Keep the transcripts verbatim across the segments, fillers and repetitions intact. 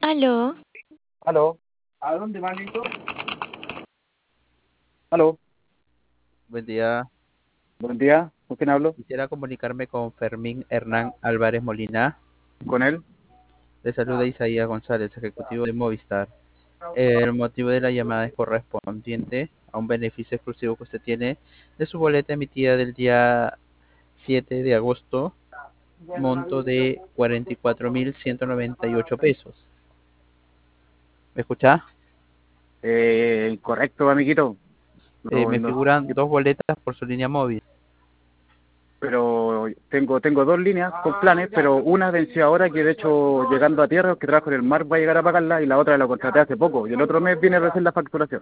Aló, Aló. ¿A dónde va, Nico? Aló. Buen día. Buen día. ¿Con quién hablo? Quisiera comunicarme con Fermín Hernán Álvarez Molina. ¿Con él? Le saluda Isaías González, ejecutivo de Movistar. El motivo de la llamada es correspondiente a un beneficio exclusivo que usted tiene de su boleta emitida del día siete de agosto, monto de cuarenta y cuatro mil ciento noventa y ocho pesos. ¿Me escucha? Eh, correcto, amiguito. Eh, No, me no, figuran dos boletas por su línea móvil. pero tengo tengo dos líneas con planes, pero una venció ahora, que de hecho llegando a tierra, que trabajo en el mar, va a llegar a pagarla, y la otra la contraté hace poco, y el otro mes viene recién la facturación.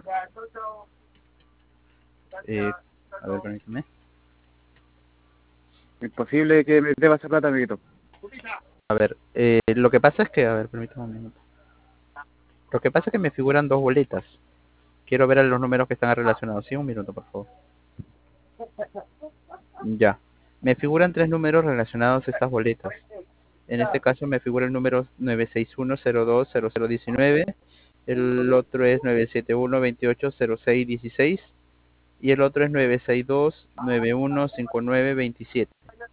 Eh, a ver, permítame. Imposible que me deba esa plata, amiguito. A ver, eh, lo que pasa es que, a ver, permítame un minuto. Lo que pasa es que me figuran dos boletas. Quiero ver a los números que están relacionados. Sí, un minuto, por favor. Ya. Me figuran tres números relacionados a estas boletas. En este caso me figura el número nueve seis uno cero dos cero cero uno nueve. El otro es nueve siete uno veintiocho cero seis dieciséis. Y el otro es nueve seis dos nueve uno cinco nueve veintisiete.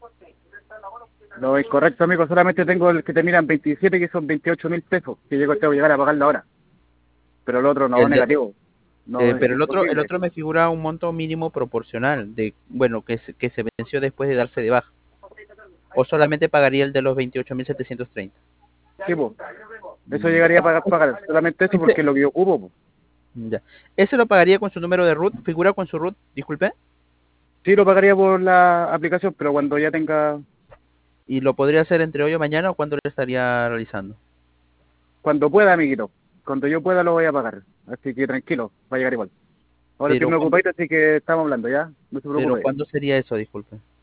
No es correcto, amigo, solamente tengo el que termina en veintisiete, que son veintiocho mil pesos, que llego, tengo que llegar a pagarla ahora. Pero el otro Y no, el de- negativo. eh, No, es pero el otro, el imposible. otro me figura un monto mínimo proporcional de, bueno, que se, que se venció después de darse de baja. O solamente pagaría el de los veintiocho mil setecientos treinta. Sí, po. Eso Mm, llegaría a pagar, pagar solamente eso, porque Ese, es lo que yo ocupo, po. ya. ¿Ese lo pagaría con su número de root? ¿Figura con su root? Disculpe. Sí, lo pagaría por la aplicación, pero cuando ya tenga, ¿Y lo podría hacer entre hoy o mañana o cuándo lo estaría realizando? cuando pueda, amiguito. Cuando yo pueda lo voy a pagar. Así que tranquilo, va a llegar igual. Ahora estoy Pero muy ¿cuándo, ocupadito, así que estamos hablando, ¿ya? No se pero preocupe. ¿cuándo sería eso? Disculpe.